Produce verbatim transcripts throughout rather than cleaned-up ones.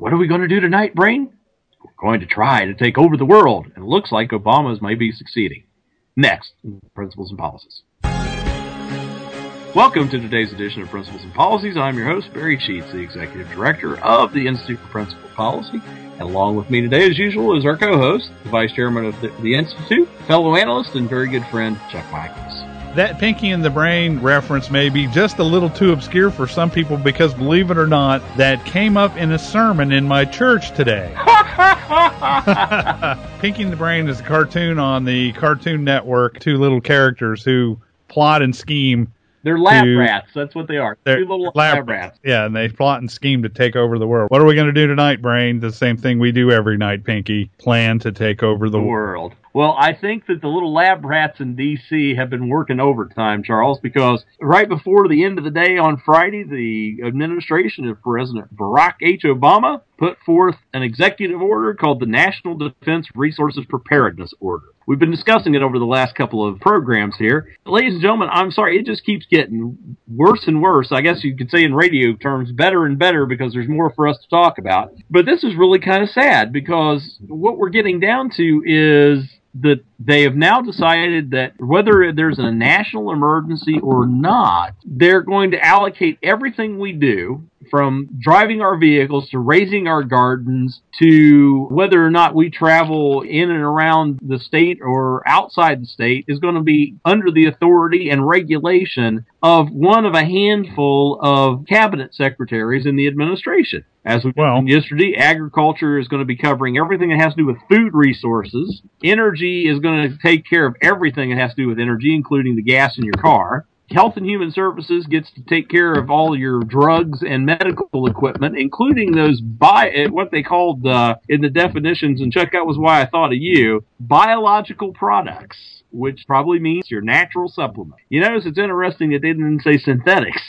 What are we going to do tonight, Brain? We're going to try to take over the world, and it looks like Obama's may be succeeding. Next, Principles and Policies. Welcome to today's edition of Principles and Policies. I'm your host, Barry Sheets, the Executive Director of the Institute for Principal Policy. And along with me today, as usual, is our co-host, the Vice Chairman of the, the Institute, fellow analyst, and very good friend, Chuck Michaels. That Pinky in the Brain reference may be just a little too obscure for some people because, believe it or not, that came up in a sermon in my church today. Pinky in the Brain is a cartoon on the Cartoon Network, two little characters who plot and scheme. They're lab to, rats. That's what they are. They're Two little lab, lab rats. Yeah, and they plot and scheme to take over the world. What are we going to do tonight, Brain? The same thing we do every night, Pinky. Plan to take over the, the world. Well, I think that the little lab rats in D C have been working overtime, Charles, because right before the end of the day on Friday, the administration of President Barack H. Obama put forth an executive order called the National Defense Resources Preparedness Order. We've been discussing it over the last couple of programs here. Ladies and gentlemen, I'm sorry, it just keeps getting worse and worse. I guess you could say in radio terms, better and better, because there's more for us to talk about. But this is really kind of sad, because what we're getting down to is that they have now decided that whether there's a national emergency or not, they're going to allocate everything we do, from driving our vehicles to raising our gardens to whether or not we travel in and around the state or outside the state, is going to be under the authority and regulation of one of a handful of cabinet secretaries in the administration. As we well, mentioned yesterday, agriculture is going to be covering everything that has to do with food resources. Energy is going to take care of everything that has to do with energy, including the gas in your car. Health and Human Services gets to take care of all your drugs and medical equipment, including those bi- what they called uh, in the definitions, and Chuck, that was why I thought of you, biological products, which probably means your natural supplement. You notice it's interesting that they didn't say synthetics.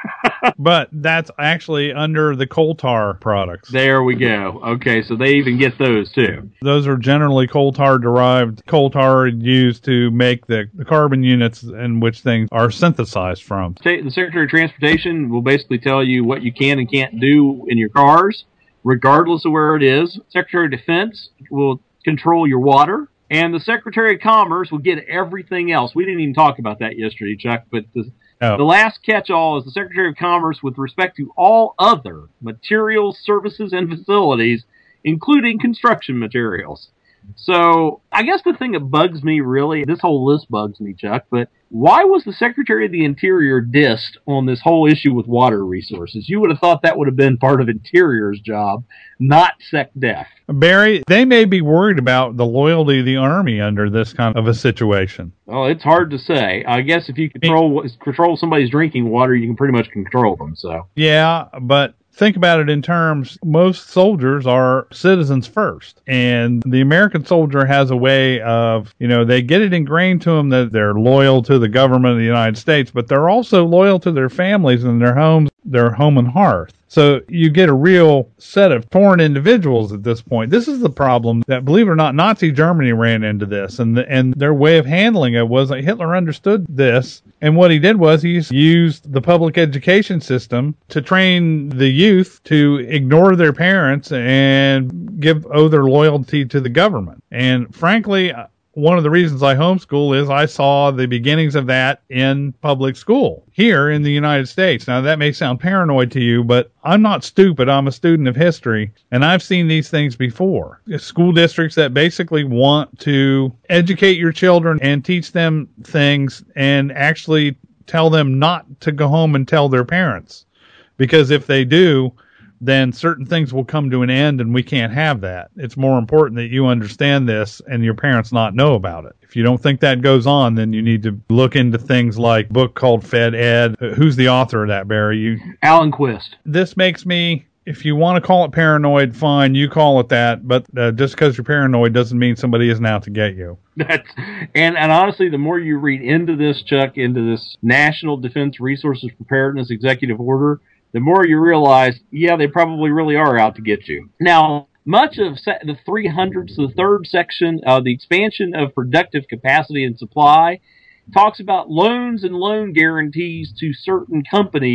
But that's actually under the coal tar products. There we go. Okay, so they even get those too. Those are generally coal tar derived. Coal tar used to make the, the carbon units in which things are synthesized from. The Secretary of Transportation will basically tell you what you can and can't do in your cars, regardless of where it is. Secretary of Defense will control your water. And the Secretary of Commerce will get everything else. We didn't even talk about that yesterday, Chuck, but the Oh. The last catch-all is the Secretary of Commerce with respect to all other materials, services, and facilities, including construction materials. So I guess the thing that bugs me, really, this whole list bugs me, Chuck, but why was the Secretary of the Interior dissed on this whole issue with water resources? You would have thought that would have been part of Interior's job, not SecDef. Barry, they may be worried about the loyalty of the Army under this kind of a situation. Well, it's hard to say. I guess if you control control somebody's drinking water, you can pretty much control them. So yeah, but think about it in terms, most soldiers are citizens first. And the American soldier has a way of, you know, they get it ingrained to them that they're loyal to the government of the United States, but they're also loyal to their families and their homes, their home and hearth. So you get a real set of torn individuals at this point. This is the problem that, believe it or not, Nazi Germany ran into this, and the, and their way of handling it was that Hitler understood this, and what he did was he used the public education system to train the youth to ignore their parents and give owe their loyalty to the government. And frankly, one of the reasons I homeschool is I saw the beginnings of that in public school here in the United States. Now, that may sound paranoid to you, but I'm not stupid. I'm a student of history, and I've seen these things before. School districts that basically want to educate your children and teach them things and actually tell them not to go home and tell their parents. Because if they do, then certain things will come to an end, and we can't have that. It's more important that you understand this and your parents not know about it. If you don't think that goes on, then you need to look into things like a book called Fed Ed. Who's the author of that, Barry? You, Alan Quist. This makes me, if you want to call it paranoid, fine, you call it that. But uh, just because you're paranoid doesn't mean somebody isn't out to get you. That's, and, and honestly, the more you read into this, Chuck, into this National Defense Resources Preparedness Executive Order, the more you realize, yeah, they probably really are out to get you. Now, much of the three hundreds, the third section of the expansion of productive capacity and supply, talks about loans and loan guarantees to certain companies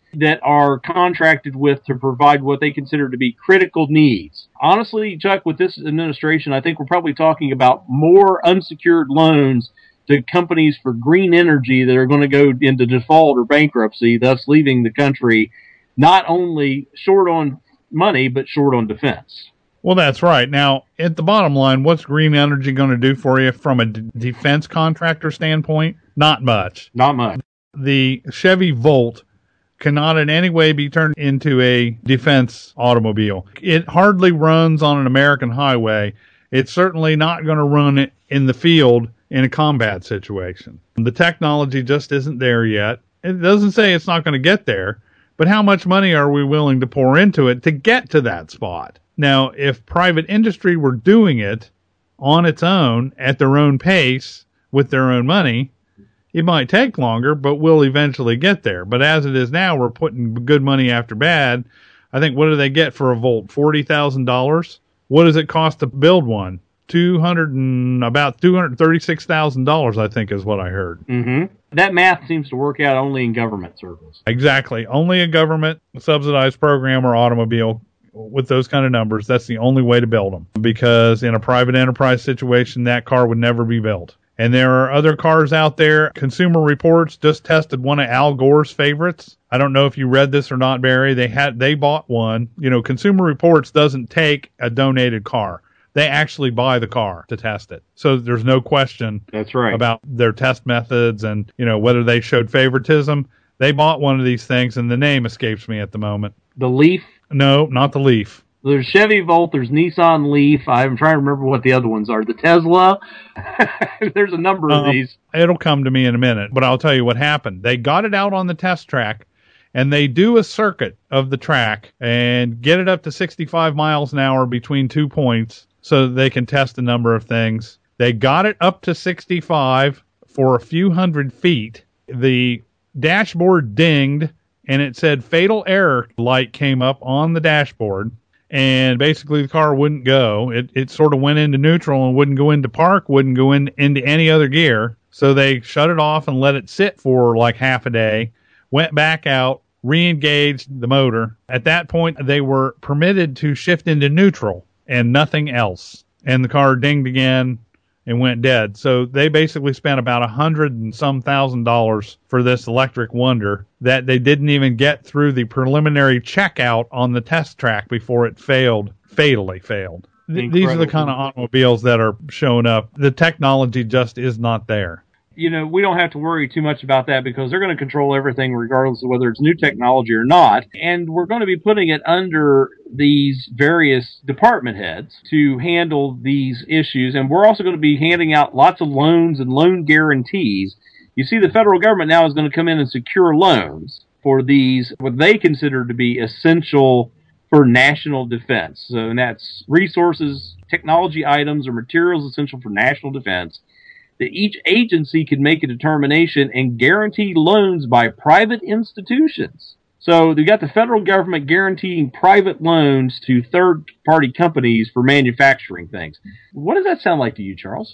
that are contracted with to provide what they consider to be critical needs. Honestly, Chuck, with this administration, I think we're probably talking about more unsecured loans to companies for green energy that are going to go into default or bankruptcy, thus leaving the country not only short on money, but short on defense. Well, that's right. Now, at the bottom line, what's green energy going to do for you from a d- defense contractor standpoint? Not much. Not much. The Chevy Volt cannot in any way be turned into a defense automobile. It hardly runs on an American highway. It's certainly not going to run it in the field in a combat situation. The technology just isn't there yet. It doesn't say it's not going to get there, but how much money are we willing to pour into it to get to that spot? Now, if private industry were doing it on its own at their own pace with their own money, it might take longer, but we'll eventually get there. But as it is now, we're putting good money after bad. I think, what do they get for a Volt? forty thousand dollars? What does it cost to build one? two hundred and about two hundred thirty-six thousand dollars, I think, is what I heard. Mm-hmm. That math seems to work out only in government circles. Exactly. Only a government subsidized program or automobile with those kind of numbers, that's the only way to build them. Because in a private enterprise situation, that car would never be built. And there are other cars out there. Consumer Reports just tested one of Al Gore's favorites. I don't know if you read this or not, Barry. They had they bought one. You know, Consumer Reports doesn't take a donated car. They actually buy the car to test it. So there's no question That's right. about their test methods and, you know, whether they showed favoritism. They bought one of these things, and the name escapes me at the moment. The Leaf? No, not the Leaf. There's Chevy Volt, there's Nissan Leaf. I'm trying to remember what the other ones are. The Tesla. There's a number of um, these. It'll come to me in a minute, but I'll tell you what happened. They got it out on the test track, and they do a circuit of the track and get it up to sixty-five miles an hour between two points so that they can test a number of things. They got it up to sixty-five for a few hundred feet. The dashboard dinged, and it said fatal error light came up on the dashboard. And basically the car wouldn't go. It it sort of went into neutral and wouldn't go into park, wouldn't go in, into any other gear. So they shut it off and let it sit for like half a day, went back out, re-engaged the motor. At that point, they were permitted to shift into neutral and nothing else. And the car dinged again and went dead. So they basically spent about a hundred and some thousand dollars for this electric wonder that they didn't even get through the preliminary checkout on the test track before it failed, fatally failed. Th- these are the kind of automobiles that are showing up. The technology just is not there. You know, we don't have to worry too much about that because they're going to control everything regardless of whether it's new technology or not. And we're going to be putting it under these various department heads to handle these issues. And we're also going to be handing out lots of loans and loan guarantees. You see, the federal government now is going to come in and secure loans for these, what they consider to be essential for national defense. So and that's resources, technology items, or materials essential for national defense. That each agency can make a determination and guarantee loans by private institutions. So they got the federal government guaranteeing private loans to third-party companies for manufacturing things. What does that sound like to you, Charles?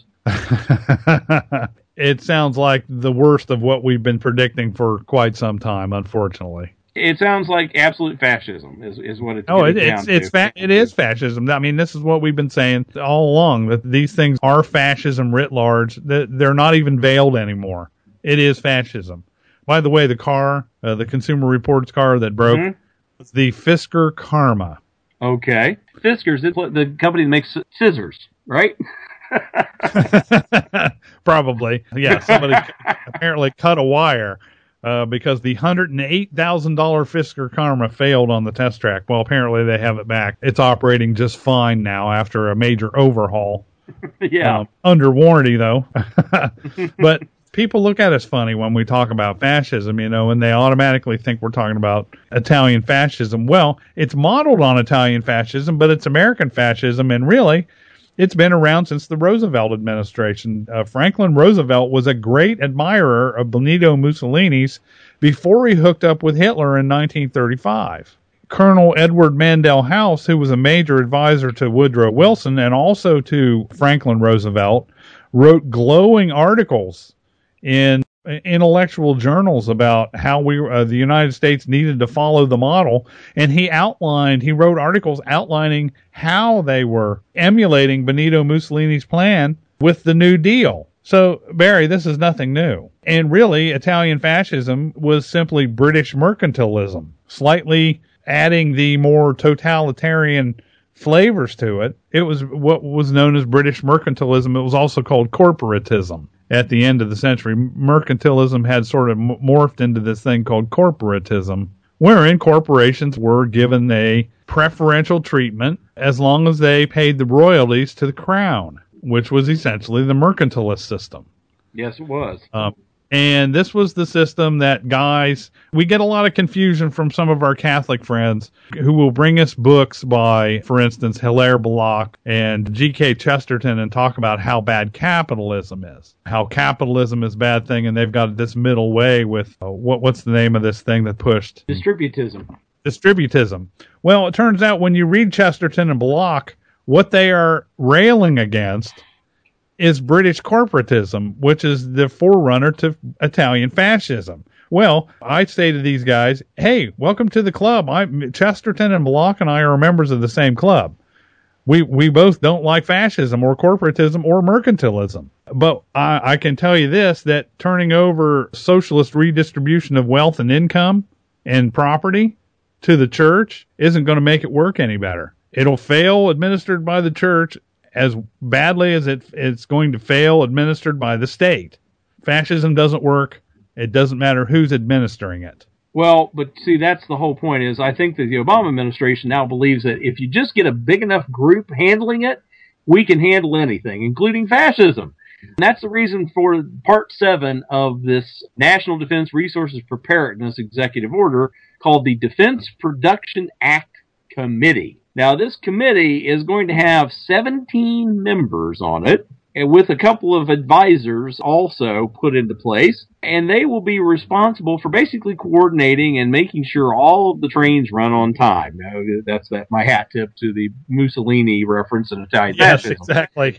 It sounds like the worst of what we've been predicting for quite some time, unfortunately. It sounds like absolute fascism is, is what it's Oh, it, down it's to. it's fa- it is fascism. I mean, this is what we've been saying all along, that these things are fascism writ large. That they're not even veiled anymore. It is fascism. By the way, the car, uh, the Consumer Reports car that broke, Mm-hmm. was the Fisker Karma. Okay. Fiskars, it's the company that makes scissors, right? Probably. Yeah, somebody apparently cut a wire. Uh, because the one hundred eight thousand dollars Fisker Karma failed on the test track. Well, apparently they have it back. It's operating just fine now after a major overhaul. Yeah. Um, under warranty, though. But people look at us funny when we talk about fascism, you know, and they automatically think we're talking about Italian fascism. Well, it's modeled on Italian fascism, but it's American fascism, and really, it's been around since the Roosevelt administration. Uh, Franklin Roosevelt was a great admirer of Benito Mussolini's before he hooked up with Hitler in nineteen thirty-five. Colonel Edward Mandell House, who was a major advisor to Woodrow Wilson and also to Franklin Roosevelt, wrote glowing articles in intellectual journals about how we uh, the United States needed to follow the model, and he outlined he wrote articles outlining how they were emulating Benito Mussolini's plan with the New Deal. So, Barry, this is nothing new. And really, Italian fascism was simply British mercantilism, slightly adding the more totalitarian flavors to it. It was what was known as British mercantilism. It was also called corporatism. At the end of the century, mercantilism had sort of morphed into this thing called corporatism, wherein corporations were given a preferential treatment as long as they paid the royalties to the crown, which was essentially the mercantilist system. Yes, it was. Um, and this was the system that guys, we get a lot of confusion from some of our Catholic friends who will bring us books by, for instance, Hilaire Belloc and G K Chesterton and talk about how bad capitalism is, how capitalism is a bad thing, and they've got this middle way with, uh, what what's the name of this thing that pushed? Distributism. Distributism. Well, it turns out when you read Chesterton and Belloc, what they are railing against is British corporatism, which is the forerunner to Italian fascism. Well, I say to these guys, hey, welcome to the club. I, Chesterton and Belloc and I are members of the same club. We we both don't like fascism or corporatism or mercantilism. But I, I can tell you this, that turning over socialist redistribution of wealth and income and property to the church isn't going to make it work any better. It'll fail administered by the church as badly as it, it's going to fail administered by the state. Fascism doesn't work. It doesn't matter who's administering it. Well, but see, that's the whole point is I think that the Obama administration now believes that if you just get a big enough group handling it, we can handle anything, including fascism. And that's the reason for part seven of this National Defense Resources Preparedness Executive Order called the Defense Production Act Committee. Now, this committee is going to have seventeen members on it, and with a couple of advisors also put into place, and they will be responsible for basically coordinating and making sure all of the trains run on time. Now, that's that my hat tip to the Mussolini reference in Italian Yes, fascism. exactly.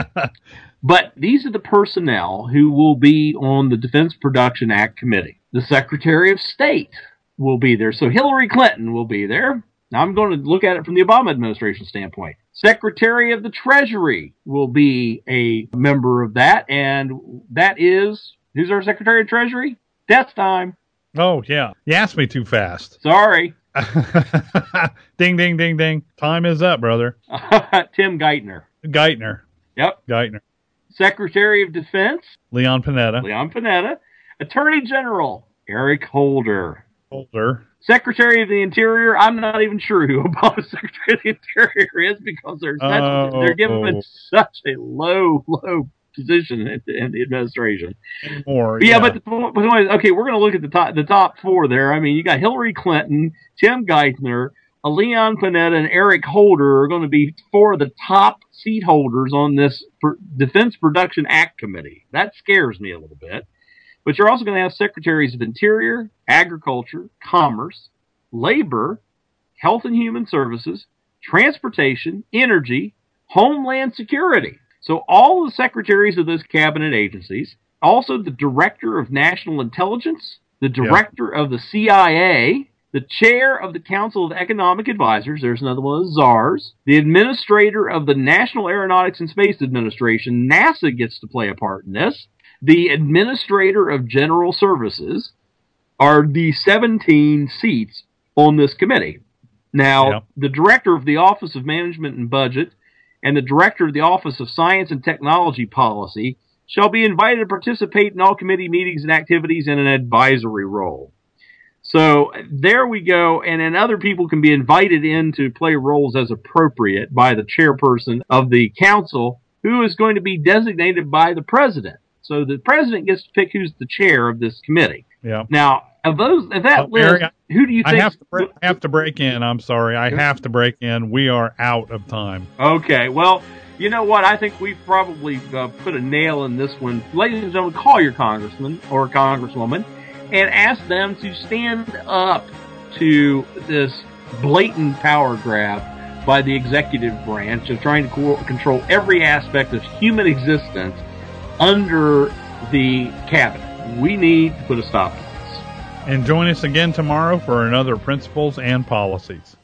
But these are the personnel who will be on the Defense Production Act Committee. The Secretary of State will be there. So Hillary Clinton will be there. Now, I'm going to look at it from the Obama administration standpoint. Secretary of the Treasury will be a member of that, and that is, who's our Secretary of Treasury? Death time. Oh, yeah. You asked me too fast. Sorry. Ding, ding, ding, ding. Time is up, brother. Tim Geithner. Geithner. Yep. Geithner. Secretary of Defense? Leon Panetta. Leon Panetta. Attorney General? Eric Holder. Holder. Secretary of the Interior, I'm not even sure who Obama's Secretary of the Interior is because they're, such, oh, they're given such a low, low position in, in the administration. More, but yeah, yeah, but, the, but okay, we're going to look at the top, the top four there. I mean, you got Hillary Clinton, Tim Geithner, Leon Panetta, and Eric Holder are going to be four of the top seat holders on this Defense Production Act Committee. That scares me a little bit. But you're also going to have Secretaries of Interior, Agriculture, Commerce, Labor, Health and Human Services, Transportation, Energy, Homeland Security. So all the secretaries of those cabinet agencies, also the Director of National Intelligence, the Director yeah. of the C I A, the Chair of the Council of Economic Advisors, there's another one of the czars, the Administrator of the National Aeronautics and Space Administration, NASA gets to play a part in this, the Administrator of General Services are the seventeen seats on this committee. Now, yeah. the Director of the Office of Management and Budget and the Director of the Office of Science and Technology Policy shall be invited to participate in all committee meetings and activities in an advisory role. So there we go, and then other people can be invited in to play roles as appropriate by the chairperson of the council, who is going to be designated by the president. So the president gets to pick who's the chair of this committee. Yeah. Now, of those, of that well, list, Barry, who do you think? I have, to break, I have to break in. I'm sorry. I have to break in. We are out of time. Okay. Well, you know what? I think we've probably uh, put a nail in this one. Ladies and gentlemen, call your congressman or congresswoman and ask them to stand up to this blatant power grab by the executive branch of trying to co- control every aspect of human existence under the cabinet. We need to put a stop to this. And join us again tomorrow for another Principles and Policies.